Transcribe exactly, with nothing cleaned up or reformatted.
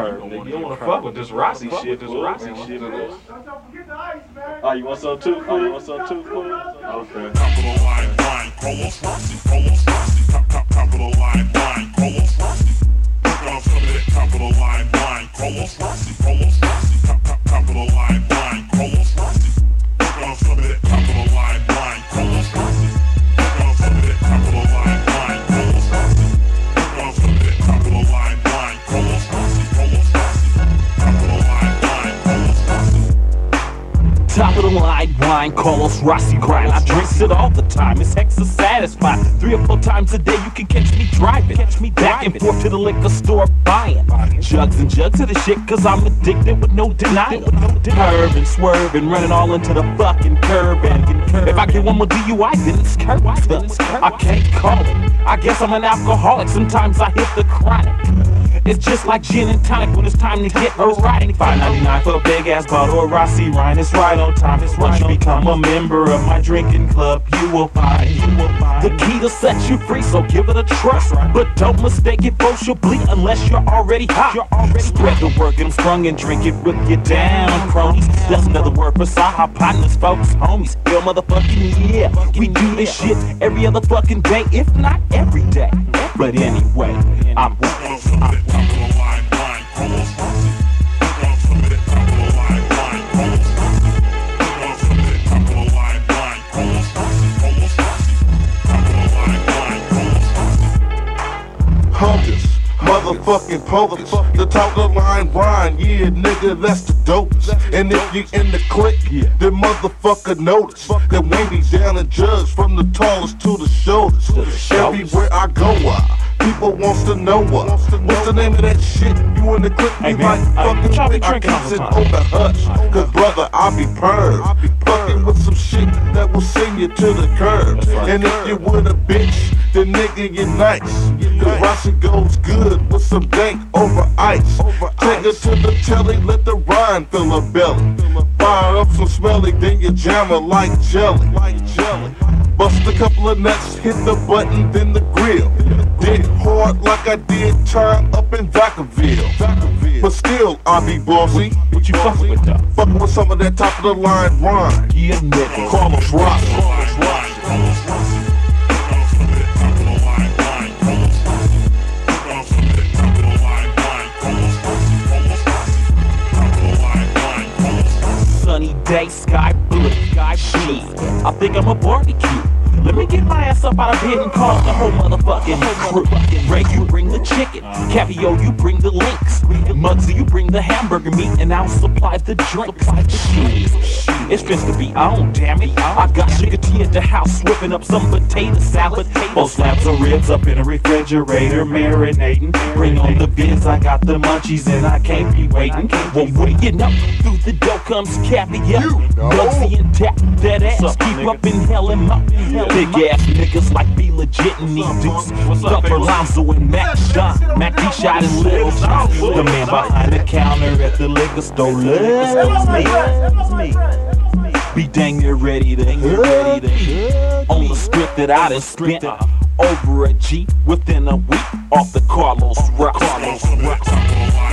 perv, nigga. You don't wanna fuck with this Rossi shit, this Rossi shit. Oh, you want some too, fool? You want some too, fool? Okay. Top of the line, line, Carlos Rossi, Carlos Rossi, top, top, top of the line, line, Carlos Rossi. Look on some of that top of the line, line, Carlos Rossi, Carlos Rossi, top, top, top of the line, line, Carlos Rossi. Look on some of that top of the line, line, Carlos Rossi. Look on some of that top of the line, line, Carlos Rossi. Look on some of that top of the line, line, Carlos Rossi, Carlos Rossi. Top of the line, line, Carlos Rossi. Top of the line, wine, Carlos Rossi grind. I drinks it all the time, it's hexa satisfied. Three or four times a day you can catch me driving. Catch me back and forth to the liquor store buying jugs and jugs of the shit, cause I'm addicted with no denial. Curving, swerving, running all into the fucking curb. And if I get one more D U I, then it's curb. I can't call it, I guess I'm an alcoholic. Sometimes I hit the chronic. It's just like gin and tonic when it's time to get erotic. five ninety-nine for a big ass bottle of Rossi Rhine. It's right on time. It's once you become a member of my drinking club, you will find, you will find the key to set you free. So give it a try, but don't mistake it for socially unless you're already hot. You're already spread the word, get 'em sprung and drink it with you down, cronies. That's another word for Saha partners, folks, homies. Yo, motherfucking yeah, we do this shit every other fucking day, if not every day. But anyway, I'm. I'm Top of the line, line, Carlos Rossi. Look on some of that top of the line, line, Carlos Rossi. Look on some of that top of the line, line, Carlos Rossi, Carlos Rossi. Top of the line, line, Carlos Rossi. Hunters, motherfucking pokers, the top of the line wine, yeah, nigga, that's the dopest. And if you in the clique, then motherfucker notice that we be down and judge from the tallest to the shoulders. Everywhere I go, uh, people wants to know what. What's the name of that shit? You in the clique, Hey, you man, like uh, fucking y'all be with. I drinking all keep the it time. on the hush, cause brother, I be purged. Fucking with some shit that will send you to the curb. And if you with a bitch, then nigga, you nice. Cause Rossi goes good with some dank over ice. Take her to the telly, let the rind fill her belly. Fire up some smelly, then you jam her like jelly. Bust a couple of nuts, hit the button, then the grill. Dig hard like I did turn up in Vacaville. But still, I be bossy. What you fucking with though? Fucking with some of that top of the line wine. Yeah, nigga. Carlos Rossi. Line, line, Carlos Rossi. Look on some of that top of the line, line, Carlos Rossi. Look on some of that top of the line, line, Carlos Rossi, Carlos Rossi. Top of the line, line, Carlos Rossi. Sunny day, sky blue, sky shit. I think I'm a barbecue. Let me get my ass up out of bed and call the whole motherfucking crew. Ray, you bring the chicken. Caviar, you bring the links. Muggsy, you bring the hamburger meat, and I'll supply the drinks. Shit, it's supposed to be on, damn it. I got sugar tea at the house, whipping up some potato salad. Both slabs of ribs up in a refrigerator, marinating. Bring on the bins, I got the munchies, and I can't be waiting. Well, waking up, through the door comes caviar. Muggsy and tap that ass, keep up in hell and up. Big ass niggas like be legit and need deuce. Stuff for Lonzo and Mac Sean. Mac D shot and Little John. The man behind the counter at the liquor store loves me. Be dang near ready to ready to on the script that I done spent over a G within a week off the Carlos Rossi. Carlos Rossi.